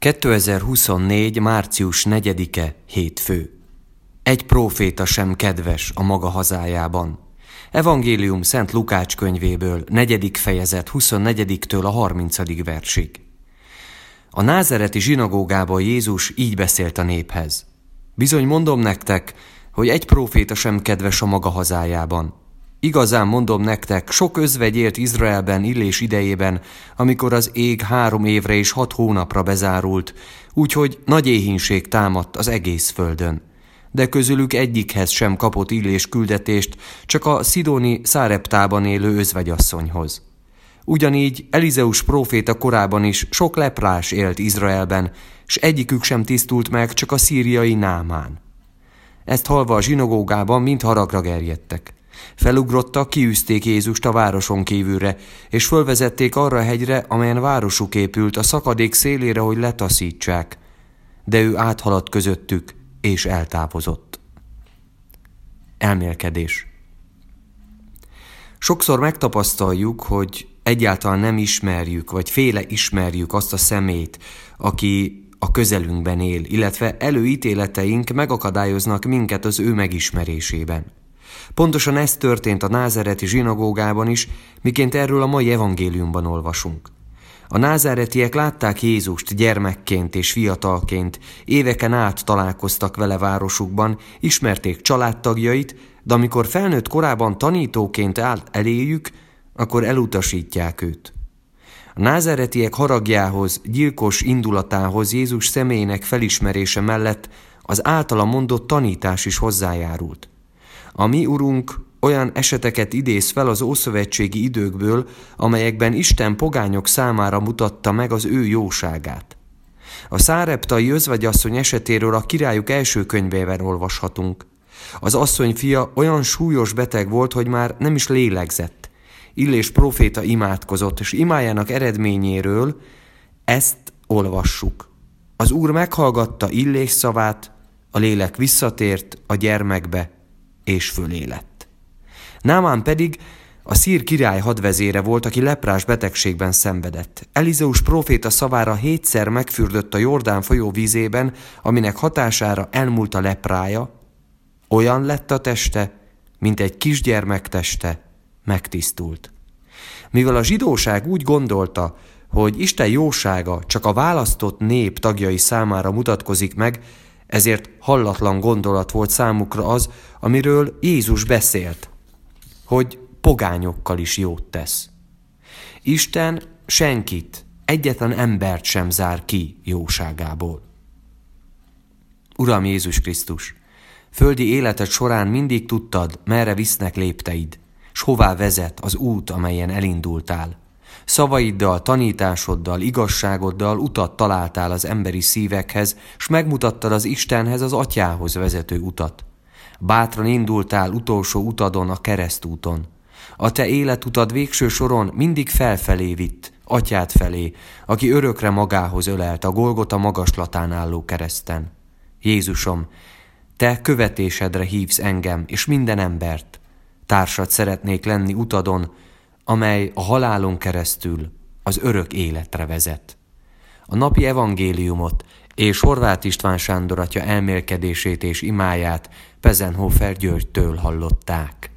2024. március 4-e hétfő. Egy próféta sem kedves a maga hazájában. Evangélium Szent Lukács könyvéből, 4. fejezet 24-től a 30. versig. A názáreti zsinagógában Jézus így beszélt a néphez. Bizony mondom nektek, hogy egy próféta sem kedves a maga hazájában. Igazán mondom nektek, sok özvegy élt Izraelben Illés idejében, amikor az ég 3 évre és 6 hónapra bezárult, úgyhogy nagy éhínség támadt az egész földön. De közülük egyikhez sem kapott Illés küldetést, csak a szidóni Száreptában élő özvegyasszonyhoz. Ugyanígy Elizeus próféta korában is sok leprás élt Izraelben, s egyikük sem tisztult meg, csak a szíriai Námán. Ezt hallva a zsinagógában mind haragra gerjedtek. Felugrottak, kiűzték Jézust a városon kívülre, és fölvezették arra a hegyre, amelyen városuk épült, a szakadék szélére, hogy letaszítsák. De ő áthaladt közöttük, és eltávozott. Elmélkedés. Sokszor megtapasztaljuk, hogy egyáltalán nem ismerjük, vagy féle ismerjük azt a szemét, aki a közelünkben él, illetve előítéleteink megakadályoznak minket az ő megismerésében. Pontosan ez történt a názáreti zsinagógában is, miként erről a mai evangéliumban olvasunk. A názáretiek látták Jézust gyermekként és fiatalként, éveken át találkoztak vele városukban, ismerték családtagjait, de amikor felnőtt korában tanítóként állt eléjük, akkor elutasítják őt. A názáretiek haragjához, gyilkos indulatához Jézus személyének felismerése mellett az általa mondott tanítás is hozzájárult. A mi Urunk olyan eseteket idéz fel az ószövetségi időkből, amelyekben Isten pogányok számára mutatta meg az ő jóságát. A száreptai özvegyasszony esetéről a Királyok első könyvében olvashatunk. Az asszony fia olyan súlyos beteg volt, hogy már nem is lélegzett. Illés próféta imádkozott, és imájának eredményéről ezt olvassuk. Az Úr meghallgatta Illés szavát, a lélek visszatért a gyermekbe, és fölélett. Námán pedig a szír király hadvezére volt, aki leprás betegségben szenvedett. Elizeus próféta szavára 7-szer megfürdött a Jordán folyó vízében, aminek hatására elmúlt a leprája, olyan lett a teste, mint egy kisgyermek teste, megtisztult. Mivel a zsidóság úgy gondolta, hogy Isten jósága csak a választott nép tagjai számára mutatkozik meg, ezért hallatlan gondolat volt számukra az, amiről Jézus beszélt, hogy pogányokkal is jót tesz. Isten senkit, egyetlen embert sem zár ki jóságából. Uram Jézus Krisztus, földi életed során mindig tudtad, merre visznek lépteid, s hová vezet az út, amelyen elindultál. Szavaiddal, tanításoddal, igazságoddal utat találtál az emberi szívekhez, s megmutattad az Istenhez, az Atyához vezető utat. Bátran indultál utolsó utadon, a keresztúton. A te életutad végső soron mindig felfelé vitt, Atyád felé, aki örökre magához ölelt a Golgota magaslatán álló kereszten. Jézusom, te követésedre hívsz engem és minden embert. Társad szeretnék lenni utadon, amely a halálon keresztül az örök életre vezet. A napi evangéliumot és Horváth István Sándor atya elmélkedését és imáját Pezenhofer Györgytől hallották.